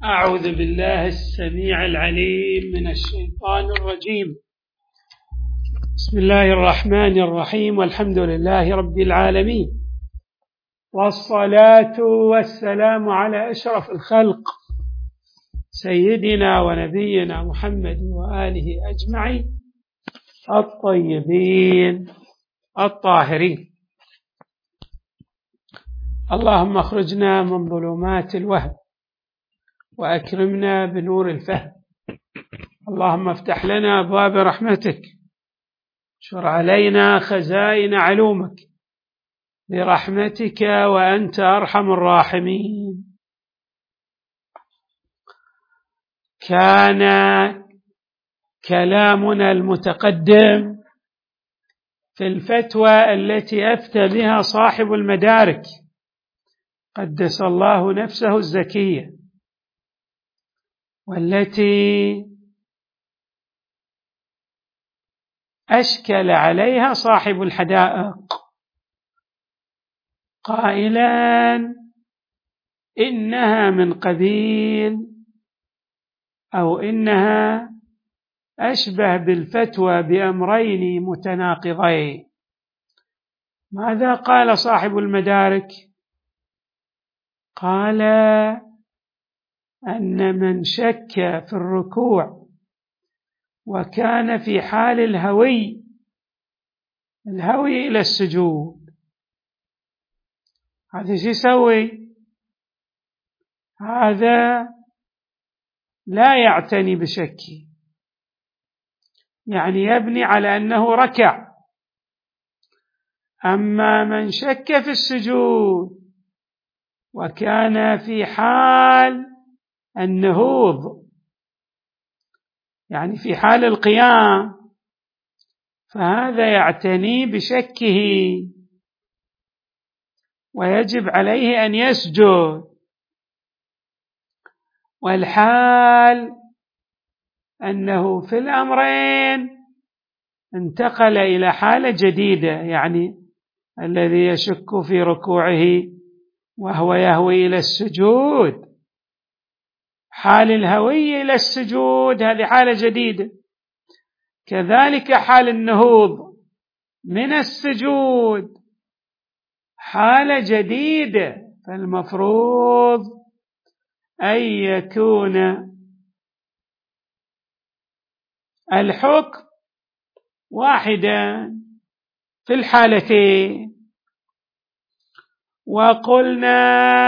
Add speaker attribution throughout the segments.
Speaker 1: أعوذ بالله السميع العليم من الشيطان الرجيم. بسم الله الرحمن الرحيم، والحمد لله رب العالمين، والصلاة والسلام على أشرف الخلق سيدنا ونبينا محمد وآله أجمعين الطيبين الطاهرين. اللهم اخرجنا من ظلمات الوهم وأكرمنا بنور الفهم. اللهم افتح لنا أبواب رحمتك، اشر علينا خزائن علومك برحمتك وأنت أرحم الراحمين. كان كلامنا المتقدم في الفتوى التي أفتى بها صاحب المدارك قدس الله نفسه الزكية، والتي أشكل عليها صاحب الحدائق قائلا إنها من قبيل أو إنها أشبه بالفتوى بأمرين متناقضين. ماذا قال صاحب المدارك؟ قال أن من شك في الركوع وكان في حال الهوي إلى السجود، هذا شو يسوي؟ هذا لا يعتني بشكه، يعني يبني على أنه ركع. أما من شك في السجود وكان في حال النهوض، يعني في حال القيام، فهذا يعتني بشكه ويجب عليه أن يسجد. والحال أنه في الأمرين انتقل إلى حالة جديدة، يعني الذي يشك في ركوعه وهو يهوي إلى السجود، حال الهوي إلى السجود هذه حالة جديدة، كذلك حال النهوض من السجود حالة جديدة. فالمفروض أن يكون الحكم واحدا في الحالتين. وقلنا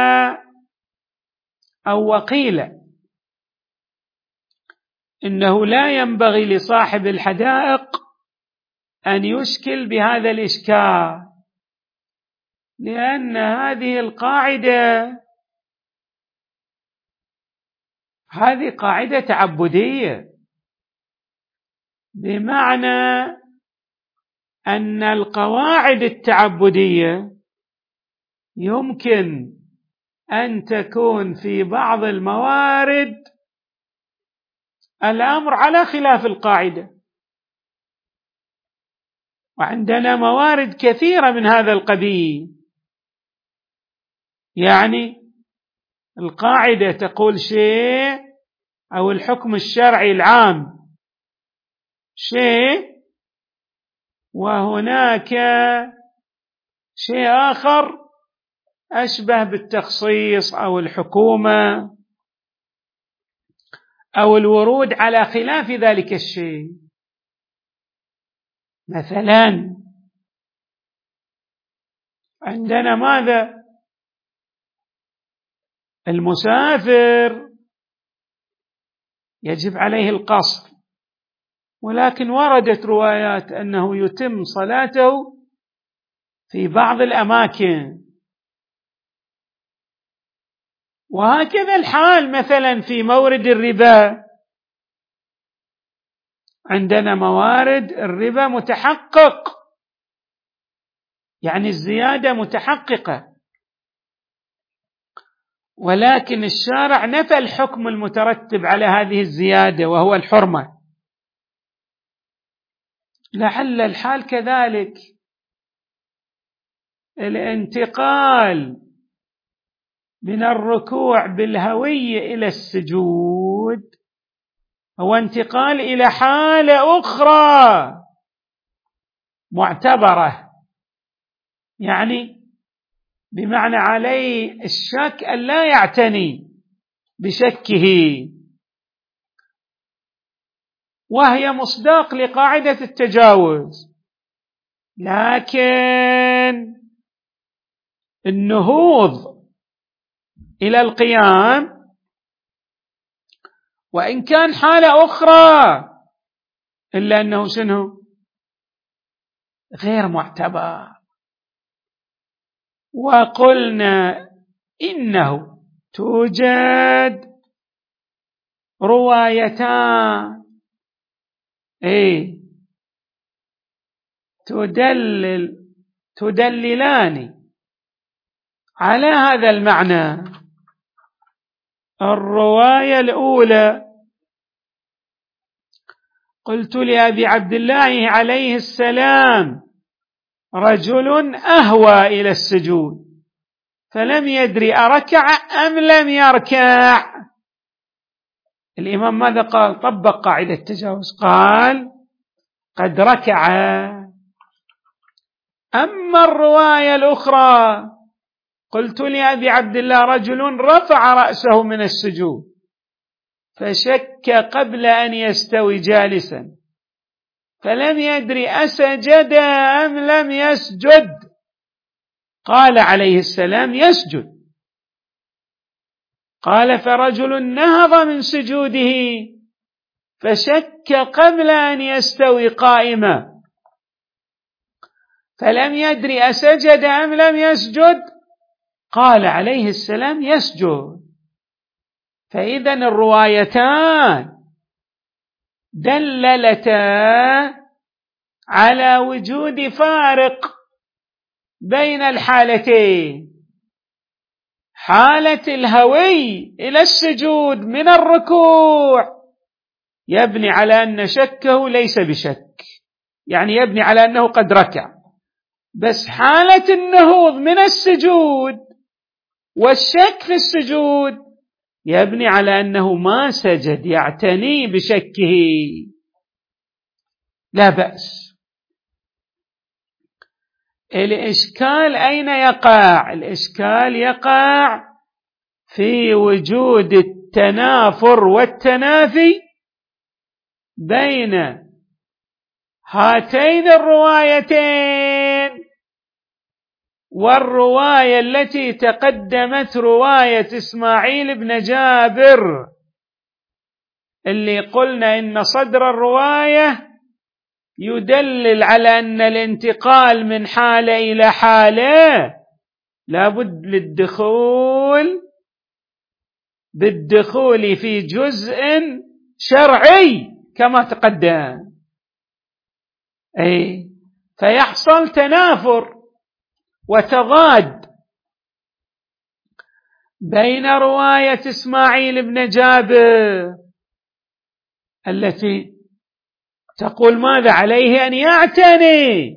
Speaker 1: أو وقيل إنه لا ينبغي لصاحب الحدائق أن يشكل بهذا الإشكال، لأن هذه القاعدة هذه قاعدة تعبدية، بمعنى أن القواعد التعبدية يمكن أن تكون في بعض الموارد الأمر على خلاف القاعدة، وعندنا موارد كثيرة من هذا القبيل. يعني القاعدة تقول شيء أو الحكم الشرعي العام شيء، وهناك شيء آخر أشبه بالتخصيص أو الحكومة أو الورود على خلاف ذلك الشيء. مثلا عندنا ماذا؟ المسافر يجب عليه القصر، ولكن وردت روايات أنه يتم صلاته في بعض الأماكن. وهكذا الحال مثلا في مورد الربا، عندنا موارد الربا متحقق، يعني الزيادة متحققة، ولكن الشارع نفى الحكم المترتب على هذه الزيادة وهو الحرمة. لعل الحال كذلك، الانتقال من الركوع بالهوي إلى السجود هو انتقال إلى حالة أخرى معتبرة، يعني بمعنى عليه الشك أن لا يعتني بشكه، وهي مصداق لقاعدة التجاوز. لكن النهوض إلى القيام وإن كان حالة أخرى إلا أنه شنو؟ غير معتبر. وقلنا إنه توجد روايتان تدللان على هذا المعنى. الرواية الأولى قلت لأبي عبد الله عليه السلام رجل أهوى إلى السجود فلم يدري أركع أم لم يركع. الإمام ماذا قال؟ طبق قاعدة التجاوز، قال قد ركع. أما الرواية الأخرى قلت لأبي عبد الله رجل رفع رأسه من السجود فشك قبل أن يستوي جالسا فلم يدري أسجد أم لم يسجد، قال عليه السلام يسجد. قال فرجل نهض من سجوده فشك قبل أن يستوي قائما فلم يدري أسجد أم لم يسجد، قال عليه السلام يسجد. فإذن الروايتان دللتا على وجود فارق بين الحالتين، حالة الهوي إلى السجود من الركوع يبني على أن شكه ليس بشك، يعني يبني على أنه قد ركع، بس حالة النهوض من السجود والشك في السجود يبني على أنه ما سجد، يعتني بشكه. لا بأس. الإشكال أين يقع؟ الإشكال يقع في وجود التنافر والتنافي بين هاتين الروايتين والرواية التي تقدمت، رواية إسماعيل بن جابر، اللي قلنا إن صدر الرواية يدلل على أن الانتقال من حالة إلى حالة لابد بالدخول في جزء شرعي كما تقدم، فيحصل تنافر وتضاد بين رواية إسماعيل بن جابر التي تقول ماذا عليه؟ أن يعتني،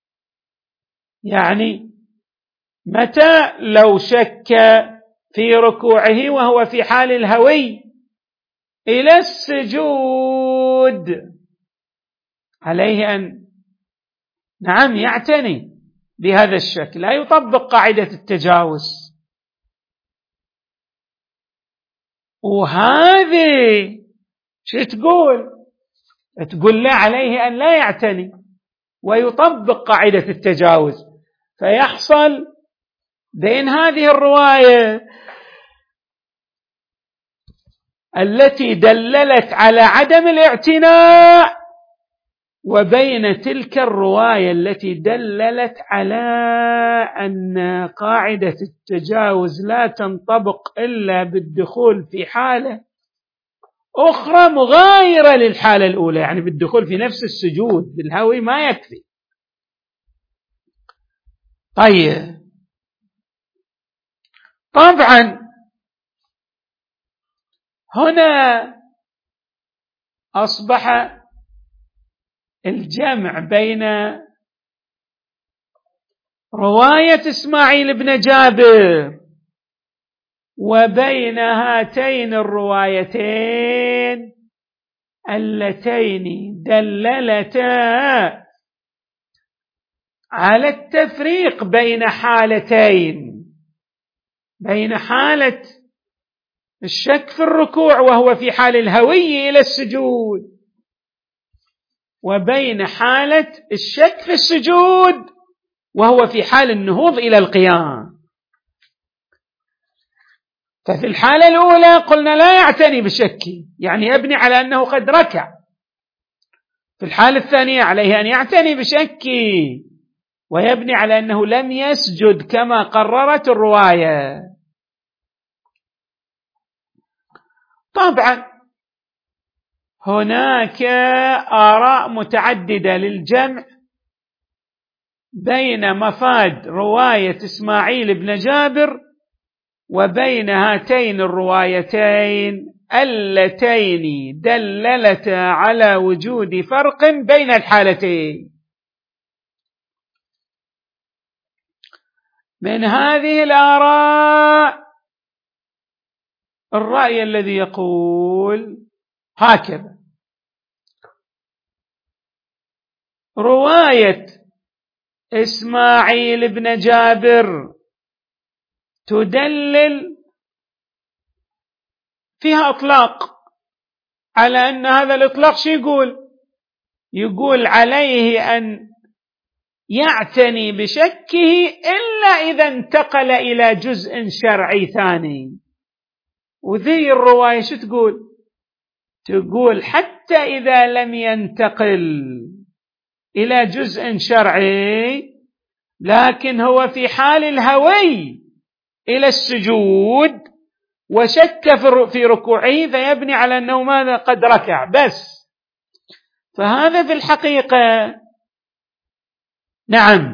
Speaker 1: يعني متى لو شك في ركوعه وهو في حال الهوي إلى السجود عليه أن نعم يعتني بهذا الشك، لا يطبق قاعدة التجاوز. وهذه شو تقول لا عليه أن لا يعتني ويطبق قاعدة التجاوز، فيحصل بين هذه الرواية التي دللت على عدم الاعتناء وبين تلك الرواية التي دللت على أن قاعدة التجاوز لا تنطبق إلا بالدخول في حالة أخرى مغايرة للحالة الأولى، يعني بالدخول في نفس السجود بالهوي ما يكفي. طيب، طبعا هنا أصبح الجمع بين رواية إسماعيل بن جابر وبين هاتين الروايتين اللتين دللتا على التفريق بين حالتين، بين حالة الشك في الركوع وهو في حال الهوي إلى السجود، وبين حالة الشك في السجود وهو في حال النهوض إلى القيام. ففي الحالة الأولى قلنا لا يعتني بشكه، يعني يبني على أنه قد ركع. في الحالة الثانية عليه أن يعتني بشكه ويبني على أنه لم يسجد كما قررت الرواية. طبعا هناك آراء متعددة للجمع بين مفاد رواية إسماعيل بن جابر وبين هاتين الروايتين اللتين دللتا على وجود فرق بين الحالتين. من هذه الآراء الرأي الذي يقول هكذا: رواية إسماعيل بن جابر تدلل فيها إطلاق، على أن هذا الإطلاق شو يقول عليه أن يعتني بشكه إلا إذا انتقل إلى جزء شرعي ثاني. وذي الرواية شو تقول حتى إذا لم ينتقل إلى جزء شرعي لكن هو في حال الهوي إلى السجود وشك في ركوعه فيبني على أنه ماذا قد ركع بس. فهذا في الحقيقة نعم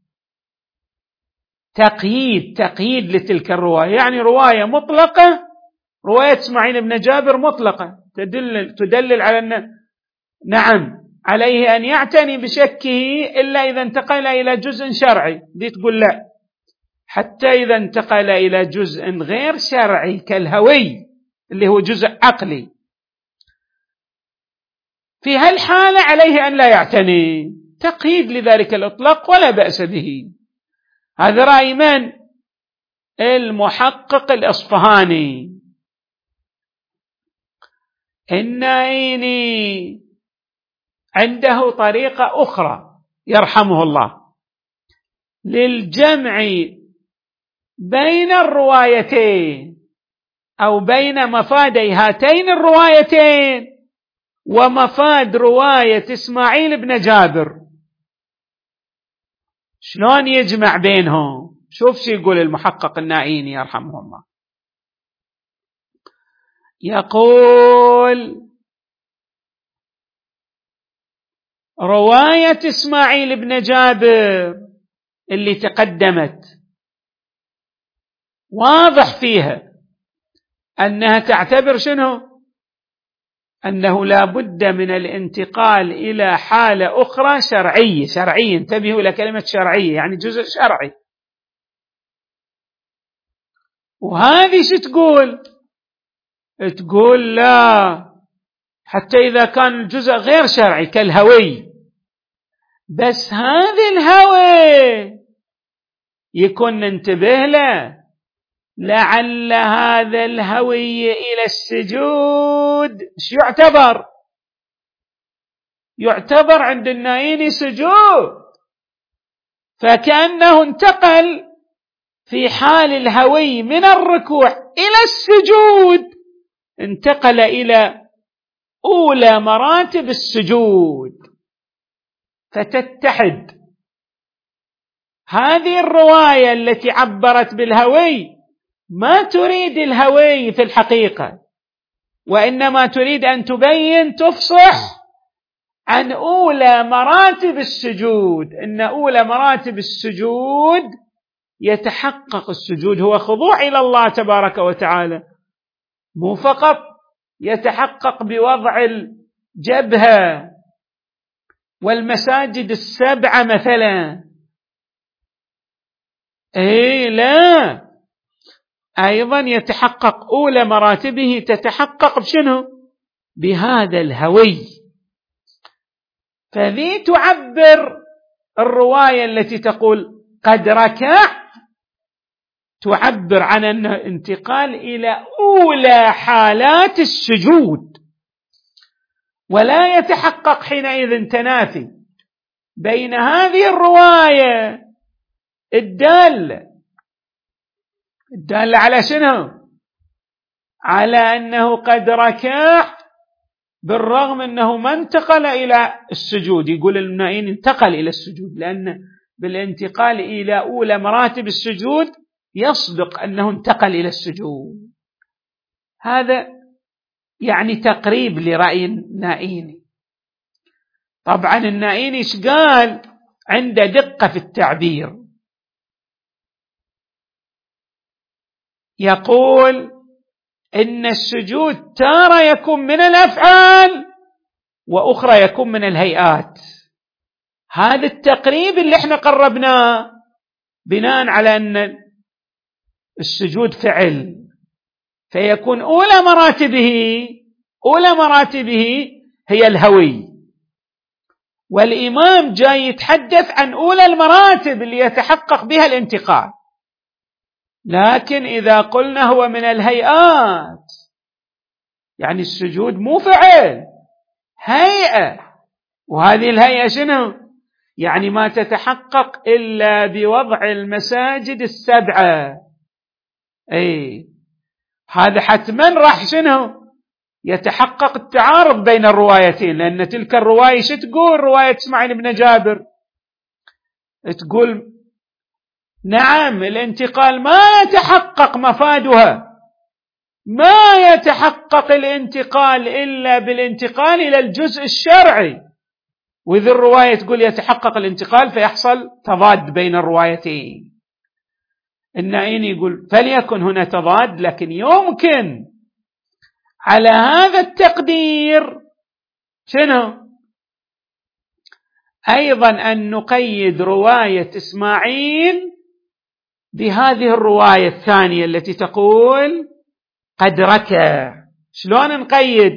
Speaker 1: تقييد لتلك الرواية، يعني رواية مطلقة، رواية إسماعيل بن جابر مطلقة تدلل على أن نعم عليه أن يعتني بشكه إلا إذا انتقل إلى جزء شرعي. دي تقول لا، حتى إذا انتقل إلى جزء غير شرعي كالهوي اللي هو جزء عقلي، في هالحالة عليه أن لا يعتني. تقييد لذلك الإطلاق ولا بأس به. هذا رأي من؟ المحقق الإصفهاني. النائيني عنده طريقة أخرى يرحمه الله للجمع بين الروايتين أو بين مفادي هاتين الروايتين ومفاد رواية إسماعيل بن جابر. شلون يجمع بينهم؟ شوف شو يقول المحقق النائيني يرحمه الله. يقول رواية إسماعيل بن جابر اللي تقدمت واضح فيها أنها تعتبر شنو؟ أنه لا بد من الانتقال إلى حالة أخرى شرعية. انتبهوا إلى كلمة شرعية، يعني جزء شرعي. وهذه شو تقول لا، حتى إذا كان الجزء غير شرعي كالهوي، بس هذا الهوي يكون ننتبه له، لعل هذا الهوي إلى السجود شو يعتبر عند النائيني سجود، فكأنه انتقل في حال الهوي من الركوع إلى السجود، انتقل إلى أولى مراتب السجود. فتتحد هذه الرواية التي عبرت بالهوي ما تريد الهوي في الحقيقة، وإنما تريد أن تفصح عن أولى مراتب السجود. إن أولى مراتب السجود يتحقق السجود هو خضوع إلى الله تبارك وتعالى، مو فقط يتحقق بوضع الجبهة والمساجد السبعة مثلا. لا، أيضا يتحقق أولى مراتبه تتحقق بشنو؟ بهذا الهوي. فذي تعبر الرواية التي تقول قد ركع، تعبر عن أنه انتقال إلى أولى حالات السجود، ولا يتحقق حينئذ تنافي بين هذه الرواية الدالة على شنو؟ على أنه قد ركع بالرغم أنه ما انتقل إلى السجود. يقول النائين انتقل إلى السجود، لأن بالانتقال إلى أولى مراتب السجود يصدق أنه انتقل إلى السجود. هذا يعني تقريب لرأي النائيني. طبعا النائيني ايش قال؟ عنده دقة في التعبير، يقول إن السجود تارة يكون من الأفعال وأخرى يكون من الهيئات. هذا التقريب اللي احنا قربناه بناء على أن السجود فعل، فيكون أولى مراتبه هي الهوي، والإمام جاي يتحدث عن أولى المراتب اللي يتحقق بها الانتقال. لكن إذا قلنا هو من الهيئات، يعني السجود مو فعل، هيئة، وهذه الهيئة شنو؟ يعني ما تتحقق إلا بوضع المساجد السبعة. هذا حتما راح شنو؟ يتحقق التعارض بين الروايتين، لأن تلك الرواية شو تقول؟ رواية إسماعيل بن جابر تقول نعم الانتقال ما يتحقق مفادها، ما يتحقق الانتقال إلا بالانتقال إلى الجزء الشرعي، وإذا الرواية تقول يتحقق الانتقال فيحصل تضاد بين الروايتين. النائين يقول فليكن هنا تضاد، لكن يمكن على هذا التقدير شنو؟ أيضا أن نقيد رواية إسماعيل بهذه الرواية الثانية التي تقول قد ركع. شلون نقيد؟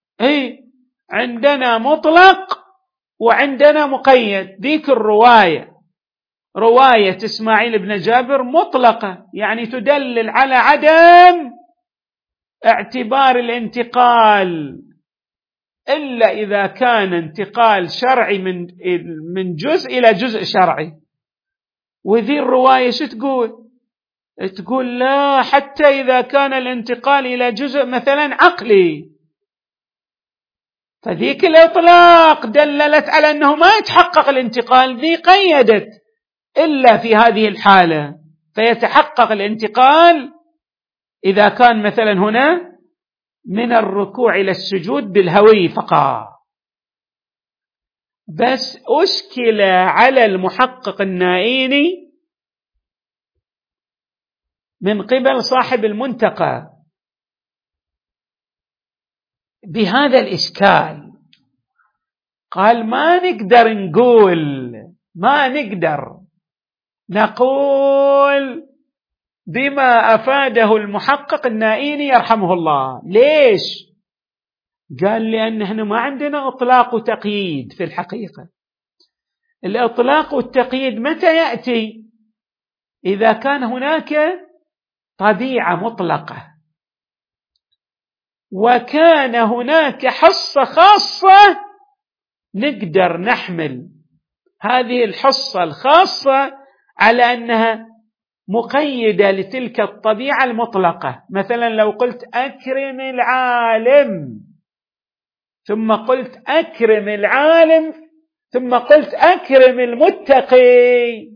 Speaker 1: عندنا مطلق وعندنا مقيد. ذيك الرواية رواية إسماعيل بن جابر مطلقة، يعني تدلل على عدم اعتبار الانتقال إلا إذا كان انتقال شرعي من جزء إلى جزء شرعي. وذي الرواية شو تقول؟ تقول لا، حتى إذا كان الانتقال إلى جزء مثلا عقلي، فذيك الإطلاق دللت على أنه ما يتحقق الانتقال، ذي قيدت إلا في هذه الحالة، فيتحقق الانتقال إذا كان مثلا هنا من الركوع إلى السجود بالهوي فقط. بس أشكل على المحقق النائيني من قبل صاحب المنتقى بهذا الإشكال. قال ما نقدر نقول بما أفاده المحقق النائيني يرحمه الله. ليش؟ قال لأن احنا ما عندنا إطلاق وتقييد في الحقيقة. الإطلاق والتقييد متى يأتي؟ إذا كان هناك طبيعة مطلقة وكان هناك حصة خاصة، نقدر نحمل هذه الحصة الخاصة على أنها مقيدة لتلك الطبيعة المطلقة. مثلا لو قلت أكرم العالم، ثم قلت أكرم العالم، ثم قلت أكرم المتقي،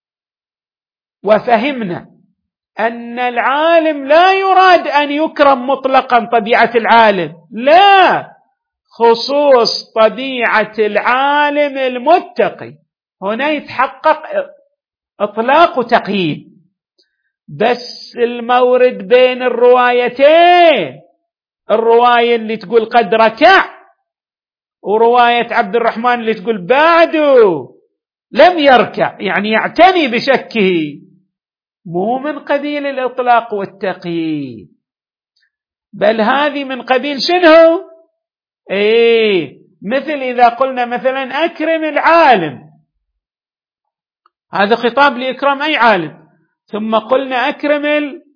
Speaker 1: وفهمنا أن العالم لا يراد أن يكرم مطلقا طبيعة العالم، لا، خصوص طبيعة العالم المتقي، هنا يتحقق إطلاق وتقييد. بس المورد بين الروايتين، الرواية اللي تقول قد ركع ورواية عبد الرحمن اللي تقول بعده لم يركع، يعني يعتني بشكه، مو من قبيل الإطلاق والتقييد، بل هذه من قبيل شنو؟ مثل إذا قلنا مثلا أكرم العالم، هذا خطاب لإكرام أي عالم، ثم قلنا أكرم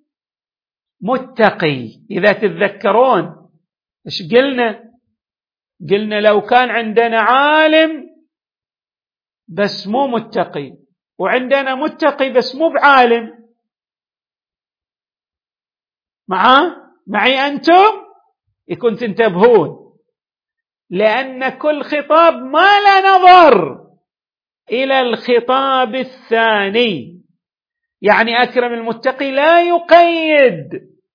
Speaker 1: المتقي. إذا تتذكرون إيش قلنا لو كان عندنا عالم بس مو متقي، وعندنا متقي بس مو بعالم، معي أنتم؟ يكون تنتبهون، لأن كل خطاب ما لا نظر إلى الخطاب الثاني. يعني أكرم المتقي لا يقيد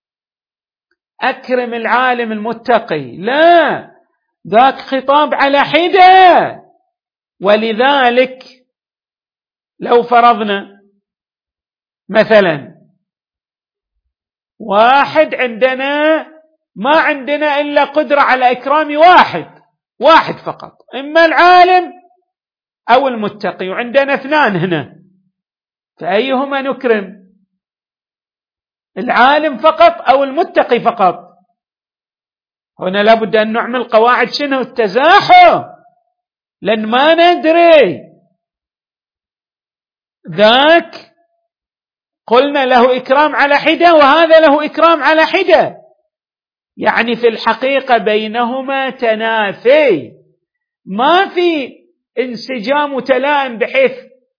Speaker 1: أكرم العالم المتقي، لا، ذاك خطاب على حدة. ولذلك لو فرضنا مثلا واحد عندنا ما عندنا إلا قدرة على إكرام واحد فقط، إما العالم أو المتقي، وعندنا اثنان هنا، فأيهما نكرم؟ العالم فقط أو المتقي فقط؟ هنا لابد أن نعمل قواعد شنو؟ التزاحم، لأن ما ندري ذاك قلنا له إكرام على حدة وهذا له إكرام على حدة، يعني في الحقيقة بينهما تنافي، ما في انسجام وتلائم بحيث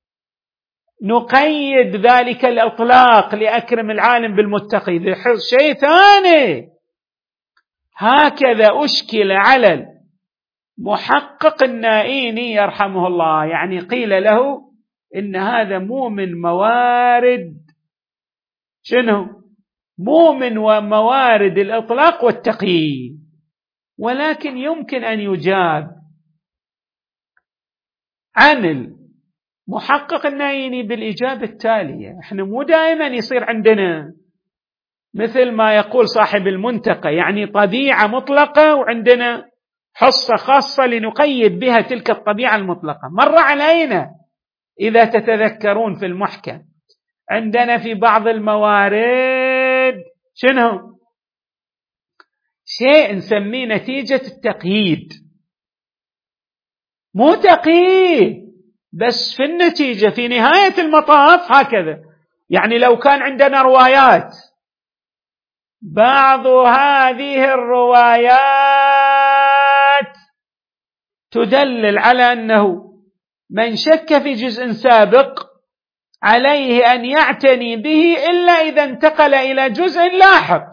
Speaker 1: نقيد ذلك الإطلاق لأكرم العالم بالمتقي، ذي شيء ثاني. هكذا أشكل على المحقق النائيني يرحمه الله، يعني قيل له إن هذا مو من موارد مو من موارد الإطلاق والتقييد، ولكن يمكن أن يجاب عن المحقق النائيني بالإجابة التالية. احنا مو دائما يصير عندنا مثل ما يقول صاحب المنتقى، يعني طبيعة مطلقة وعندنا حصة خاصة لنقيد بها تلك الطبيعة المطلقة. مر علينا إذا تتذكرون في المحكم عندنا في بعض الموارد شيء نسميه نتيجة التقييد، مو تقييد بس في النتيجة في نهاية المطاف هكذا. يعني لو كان عندنا روايات، بعض هذه الروايات تدلل على أنه من شك في جزء سابق عليه أن يعتني به إلا إذا انتقل إلى جزء لاحق،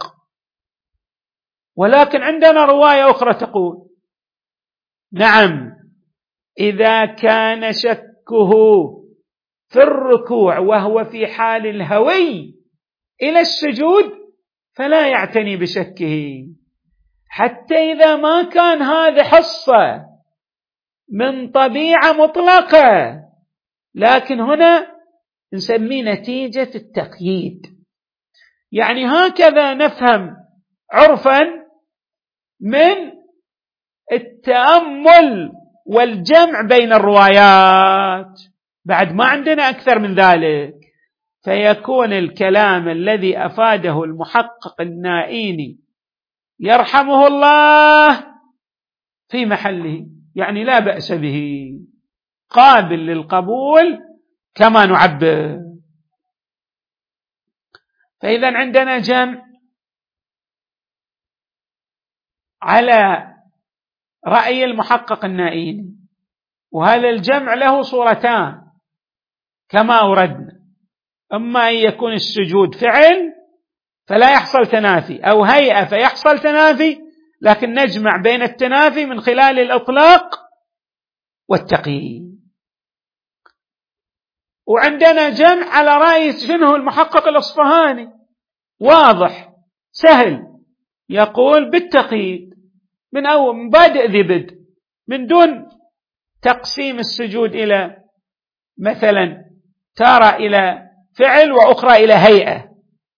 Speaker 1: ولكن عندنا رواية أخرى تقول نعم، إذا كان شكه في الركوع وهو في حال الهوي إلى السجود فلا يعتني بشكه، حتى إذا ما كان هذا حصة من طبيعة مطلقة، لكن هنا نسميه نتيجة التقييد. يعني هكذا نفهم عرفا من التأمل والجمع بين الروايات، بعد ما عندنا أكثر من ذلك، فيكون الكلام الذي أفاده المحقق النائيني يرحمه الله في محله، يعني لا بأس به، قابل للقبول كما نعبر. فإذا عندنا جمع على رأي المحقق النائيني، وهذا الجمع له صورتان كما أوردنا، إما أن يكون السجود فعل فلا يحصل تنافي، أو هيئة فيحصل تنافي، لكن نجمع بين التنافي من خلال الإطلاق والتقييد. وعندنا جمع على رأي المحقق الأصفهاني، واضح سهل، يقول بالتقييد من بادئ ذي بدء، من دون تقسيم السجود إلى مثلا تارة إلى فعل وأخرى إلى هيئة.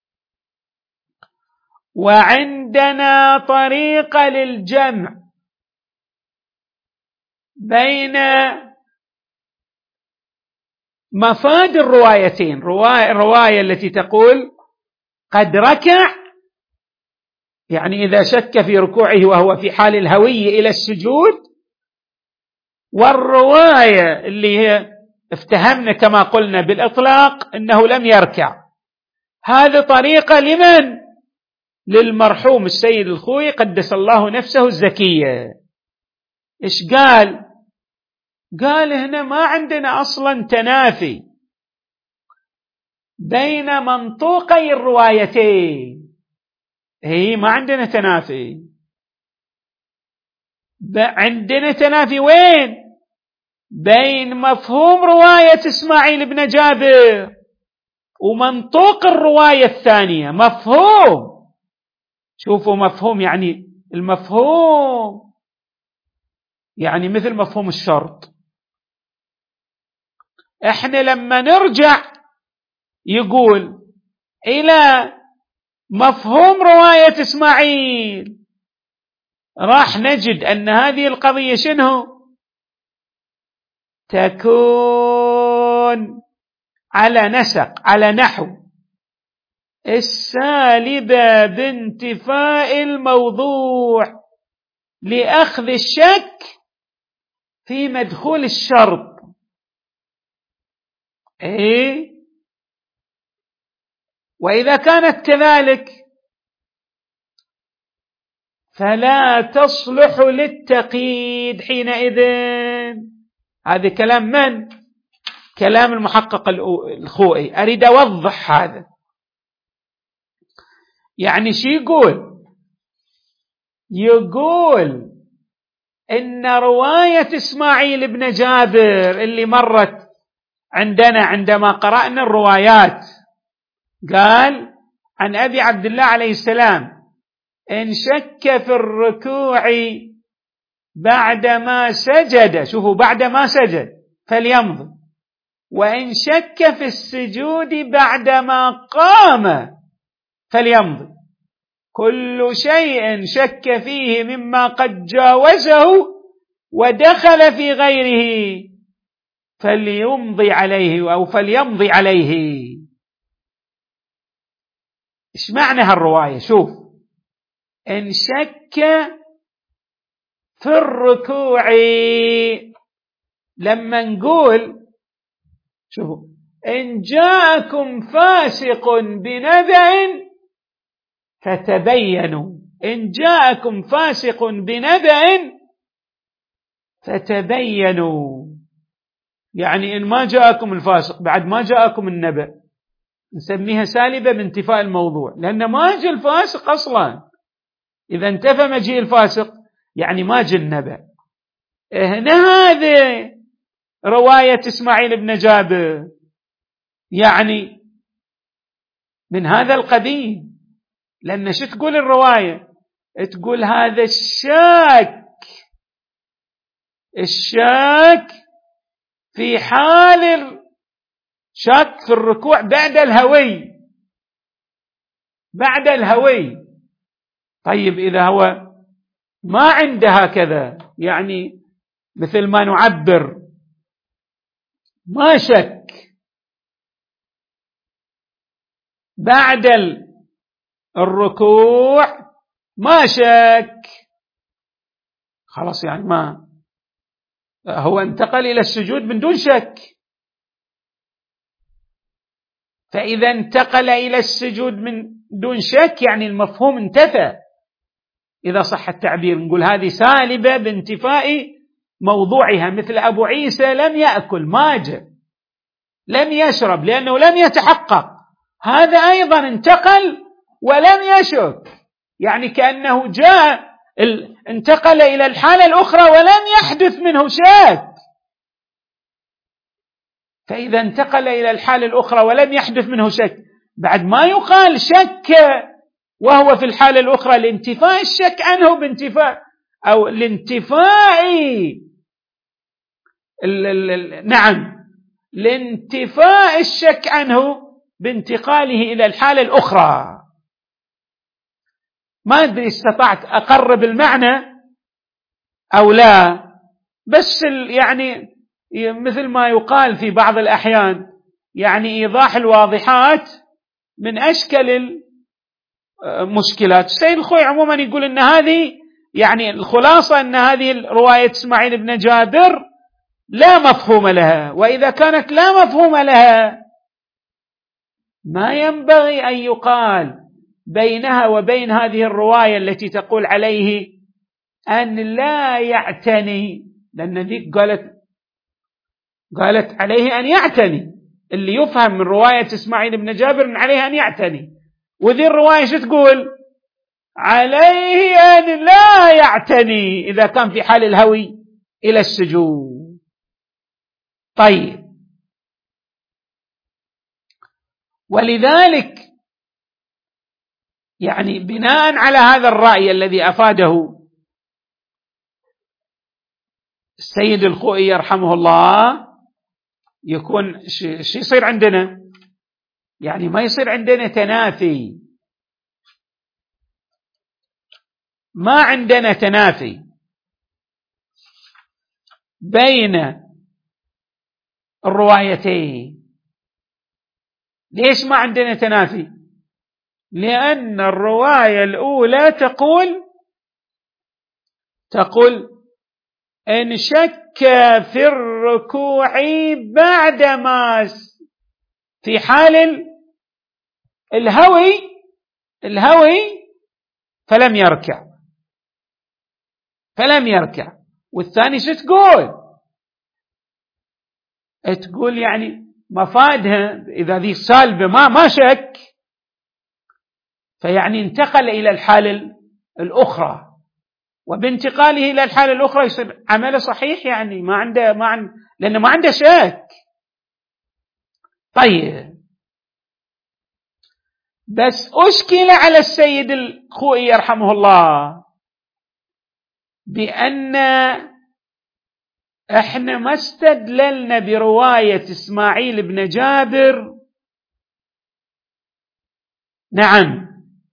Speaker 1: وعندنا طريقة للجمع بين مفاد الروايتين، الرواية التي تقول قد ركع، يعني إذا شك في ركوعه وهو في حال الهوي إلى السجود، والرواية اللي هي افتهمنا كما قلنا بالإطلاق أنه لم يركع. هذه طريقة لمن؟ للمرحوم السيد الخوئي قدس الله نفسه الزكية. إيش قال؟ قال هنا ما عندنا أصلا تنافي بين منطوقي الروايتين، ما عندنا تنافي. عندنا تنافي وين؟ بين مفهوم رواية إسماعيل بن جابر ومنطوق الرواية الثانية. مفهوم، شوفوا مفهوم، يعني المفهوم يعني مثل مفهوم الشرط. احنا لما نرجع يقول إلى مفهوم رواية إسماعيل راح نجد أن هذه القضية شنو؟ تكون على نسق، على نحو السالبة بانتفاء الموضوع لأخذ الشك في مدخول الشرط. وإذا كانت كذلك فلا تصلح للتقييد حينئذ. هذا كلام من؟ كلام المحقق الخوئي. أريد أوضح هذا. يعني شو يقول إن رواية إسماعيل بن جابر اللي مرت عندنا عندما قرأنا الروايات، قال عن أبي عبد الله عليه السلام إن شك في الركوع بعدما سجد، شوفوا بعدما سجد فليمضي، وإن شك في السجود بعدما قام فليمضي، كل شيء شك فيه مما قد جاوزه ودخل في غيره فليمضي عليه أو فليمضي عليه. إيش معنى هالرواية؟ شوف، إن شك في الركوع، لما نقول شوفوا إن جاءكم فاسق بنبأ فتبينوا، إن جاءكم فاسق بنبأ فتبينوا، يعني إن ما جاءكم الفاسق بعد ما جاءكم النبأ نسميها سالبة بانتفاء الموضوع، لأن ما جاء الفاسق أصلا. إذا انتفى مجيء الفاسق يعني ما جاء النبأ. هنا هذه رواية إسماعيل بن جابر يعني من هذا القبيل، لأن شو تقول الرواية؟ تقول هذا الشاك في حال شك في الركوع بعد الهوي. طيب إذا هو ما عنده هكذا، يعني مثل ما نعبر ما شك بعد الركوع، ما شك خلاص، يعني ما هو انتقل إلى السجود من دون شك. فإذا انتقل إلى السجود من دون شك يعني المفهوم انتفى، إذا صح التعبير. نقول هذه سالبة بانتفاء موضوعها، مثل أبو عيسى لم يأكل ماجه، لم يشرب لأنه لم يتحقق، هذا أيضا انتقل ولم يشك، يعني كأنه انتقل إلى الحالة الأخرى ولم يحدث منه شك. فإذا انتقل إلى الحالة الأخرى ولم يحدث منه شك، بعد ما يقال شك وهو في الحالة الأخرى لانتفاء الشك عنه بانتفاء أو لانتفاء الشك عنه بانتقاله إلى الحالة الأخرى. ما أدري استطعت أقرب المعنى أو لا، بس يعني مثل ما يقال في بعض الأحيان يعني إيضاح الواضحات من أشكل المشكلات. السيد الخوئي عموما يقول أن هذه يعني الخلاصة أن هذه رواية إسماعيل بن جابر لا مفهوم لها، وإذا كانت لا مفهوم لها ما ينبغي أن يقال بينها وبين هذه الرواية التي تقول عليه أن لا يعتني، لأن ذيك قالت عليه أن يعتني، اللي يفهم من رواية إسماعيل بن جابر أن عليه أن يعتني، وذي الرواية شو تقول؟ عليه أن لا يعتني إذا كان في حال الهوي إلى السجود. طيب، ولذلك يعني بناء على هذا الرأي الذي أفاده السيد الخوئي يرحمه الله، يكون شو يصير عندنا؟ يعني ما يصير عندنا تنافي، ما عندنا تنافي بين الروايتين. ليش ما عندنا تنافي؟ لأن الرواية الأولى تقول إن شك في الركوع بعدما في حال الهوي فلم يركع. والثاني شو تقول يعني مفادها إذا ذي سالبة ما شك، فيعني انتقل إلى الحالة الأخرى، وبانتقاله إلى الحالة الأخرى يصير عمله صحيح، يعني لأنه ما عنده شك. طيب، بس أشكل على السيد الخوئي يرحمه الله بأن احنا ما استدللنا برواية إسماعيل بن جابر، نعم،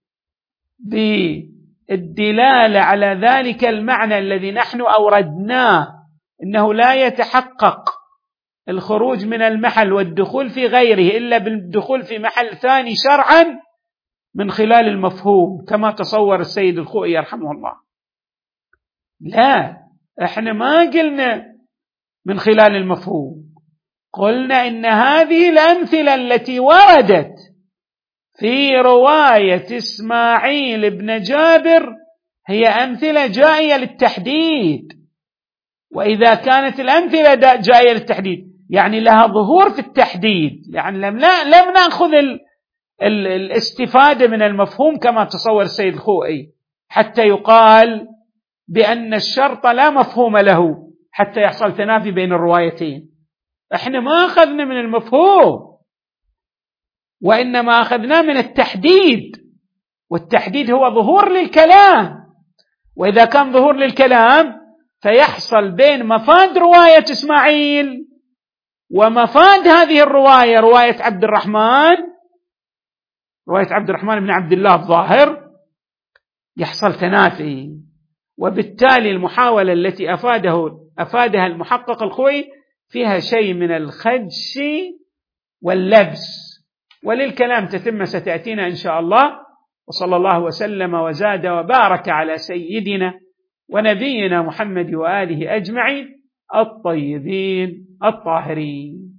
Speaker 1: بالدلالة على ذلك المعنى الذي نحن أوردناه، إنه لا يتحقق الخروج من المحل والدخول في غيره إلا بالدخول في محل ثاني شرعا من خلال المفهوم كما تصور السيد الخوئي يرحمه الله. لا، احنا ما قلنا من خلال المفهوم، قلنا إن هذه الأمثلة التي وردت في رواية إسماعيل بن جابر هي أمثلة جائية للتحديد، وإذا كانت الأمثلة جائية للتحديد يعني لها ظهور في التحديد، يعني لم نأخذ الاستفادة من المفهوم كما تصور السيد الخوئي حتى يقال بأن الشرط لا مفهوم له حتى يحصل تنافي بين الروايتين. احنا ما أخذنا من المفهوم، وإنما أخذنا من التحديد، والتحديد هو ظهور للكلام، وإذا كان ظهور للكلام فيحصل بين مفاد رواية إسماعيل ومفاد هذه الرواية، رواية عبد الرحمن بن عبد الله الظاهر، يحصل تنافي. وبالتالي المحاولة التي أفادها المحقق الخوئي فيها شيء من الخدش واللبس، وللكلام تتمة ستأتينا إن شاء الله. وصلى الله وسلم وزاد وبارك على سيدنا ونبينا محمد وآله أجمعين الطيبين الطاهرين.